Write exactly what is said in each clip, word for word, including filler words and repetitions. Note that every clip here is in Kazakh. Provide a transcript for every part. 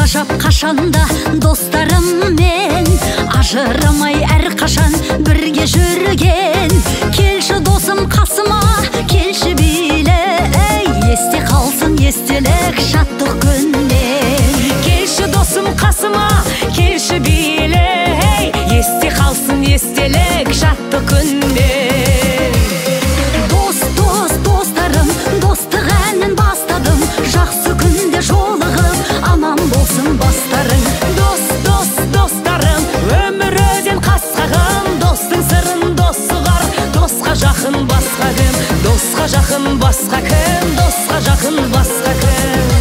Ажап қашанда достарыммен, ажырамай әр қашан бірге жүрген. Келші досым қасыма, келші биле, есте қалсын естелік шаттық күннен. Келші досым қасыма, келші биле, есте қалсын естелік шаттық күннен. Дос, дос, достарым, достық әнін бастадым, жақсы күнде жолығып, аман болсын бастарың. Дос, дос, достарым, өмір өзен қасқағым, достың сырын дос ұғар, досқа жақын басқа кім, досқа жақын басқа кім, досқа жақын басқа кім.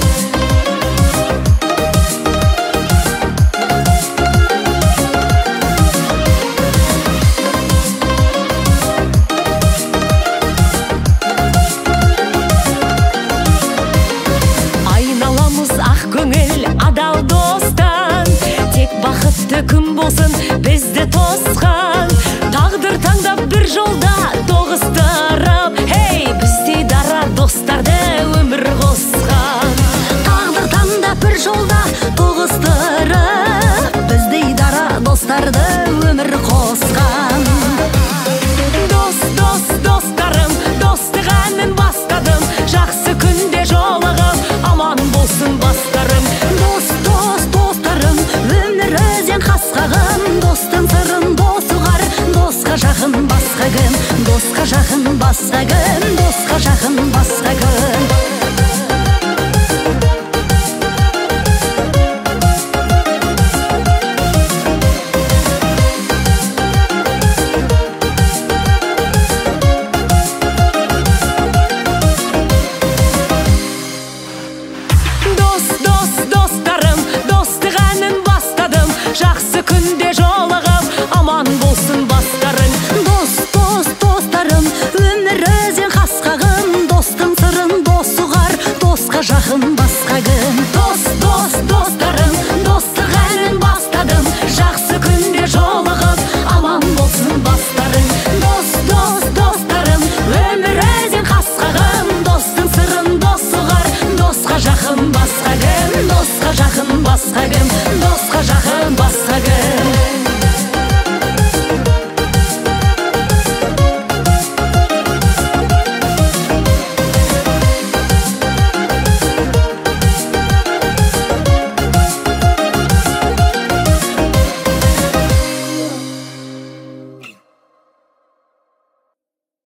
Көңіл адал достан, тек бақытты күн болсын бізді тосқан. Тағдыр таңдап бір жолда тоғыстырып, хей, біздей дара достарды өмір қосқан. Тағдыр таңдап бір жолда тоғыстырып, біздей дара достарды өмір қосқан. Дос, дос, достарым, достық әнін бастадым, жақсы күнде жолығып, аман болсын бастарым. Дос, дос, достарым, өмір өзен қасқағым, достың сырын дос ұғар, досқа жақын басқа кім, досқа жақын басқа кім, досқа жақын басқа кім.